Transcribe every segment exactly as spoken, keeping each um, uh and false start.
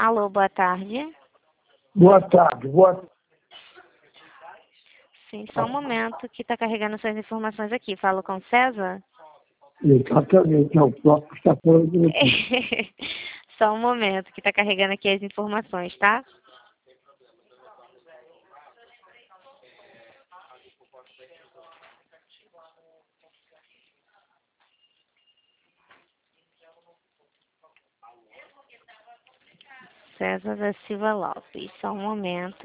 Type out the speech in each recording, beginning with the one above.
Alô, boa tarde. Boa tarde. Boa... Sim, só um momento que está carregando suas informações aqui. Falo com César? Exatamente, é o próprio que está falando aqui. Só um momento que está carregando aqui as informações, tá? César da Silva Lopes. Só um momento.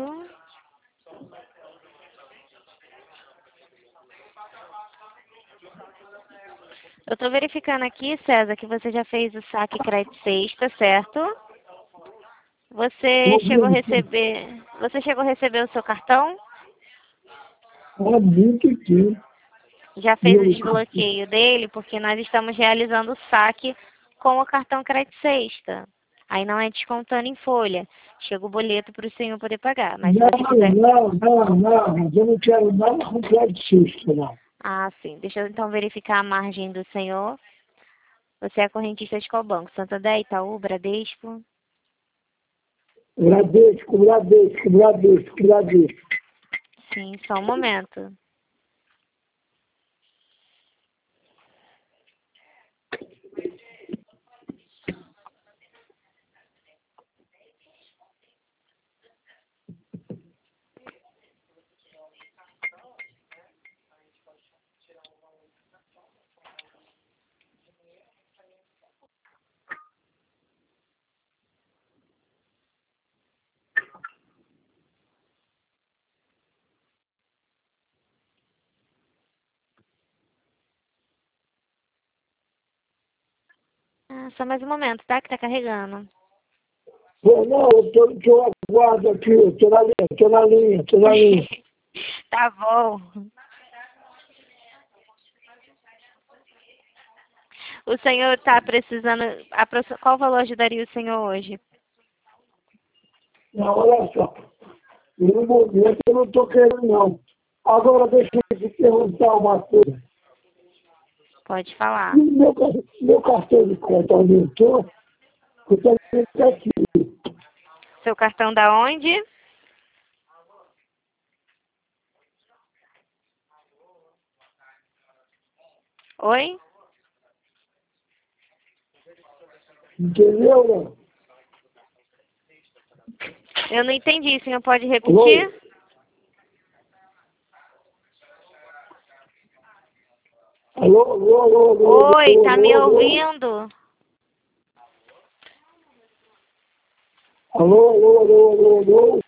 Eu estou verificando aqui, César, que você já fez o saque crédito sexta, certo? Você chegou a receber. Você chegou a receber o seu cartão? Há muito tempo. Já fez o desbloqueio dele, porque nós estamos realizando o saque com o cartão crédito sexta. Aí não é descontando em folha. Chega o boleto para o senhor poder pagar. Mas se Não, você quiser. não, não, não, mas eu não quero nada com crédito sexta, não. Ah, sim. Deixa eu então verificar a margem do senhor. Você é correntista de qual banco? Santander, Itaú, Bradesco? Bradesco, Bradesco, Bradesco, Bradesco. Sim, só um momento. Ah, só mais um momento, tá? Que tá carregando. Pô, não, eu tô, eu aguardo aqui, eu tô na linha, tô na linha, tô na linha. Tá bom. O senhor está precisando. aproxi- Qual valor ajudaria o senhor hoje? Não, olha só, no momento eu não tô querendo, não. Agora deixa eu te perguntar uma coisa. Pode falar. Meu, car- meu cartão de conta aumentou, eu também tá aqui. Seu cartão da onde? Oi? Entendeu, não? Eu não entendi. O senhor pode repetir? Alô, alô, alô, alô, Oi, alô, tá alô, me alô, ouvindo? alô, alô, alô, alô, alô.